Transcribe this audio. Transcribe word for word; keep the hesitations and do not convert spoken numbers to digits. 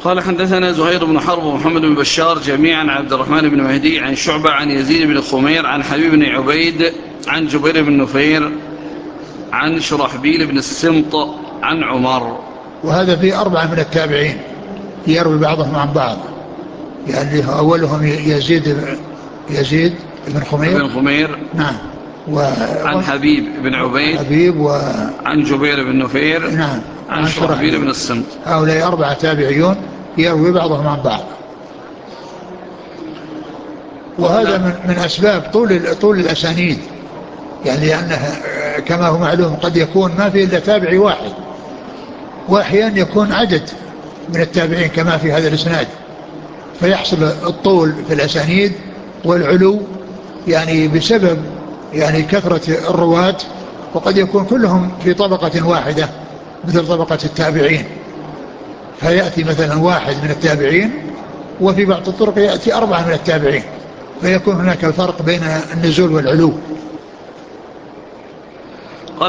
قال حدثنا زهير بن حرب ومحمد بن بشار جميعا عن عبد الرحمن بن مهدي عن شعبة عن يزيد بن خمير عن حبيب بن عبيد عن جبير بن نفير عن شرحبيل بن السمط عن عمر. وهذا في أربعة من التابعين يروي بعضهم عن بعض، يعني أولهم يزيد يزيد بن خمير. بن خمير. نعم. و... عن حبيب بن عبيد. حبيب و... عن جبير بن نفير. نعم. عن شرحبيل بن السمط. هؤلاء أربعة تابعيون يروي بعضهم عن بعض. وهذا من, من أسباب طول طول الأسانيد، يعني لأنه كما هو معلوم قد يكون ما في إلا تابعي واحد، وأحيانا يكون عدد من التابعين كما في هذا الإسناد، فيحصل الطول في الأسانيد والعلو يعني بسبب يعني كثرة الرواة، وقد يكون كلهم في طبقة واحدة مثل طبقة التابعين، فيأتي مثلا واحد من التابعين وفي بعض الطرق يأتي أربعة من التابعين، فيكون هناك الفرق بين النزول والعلو.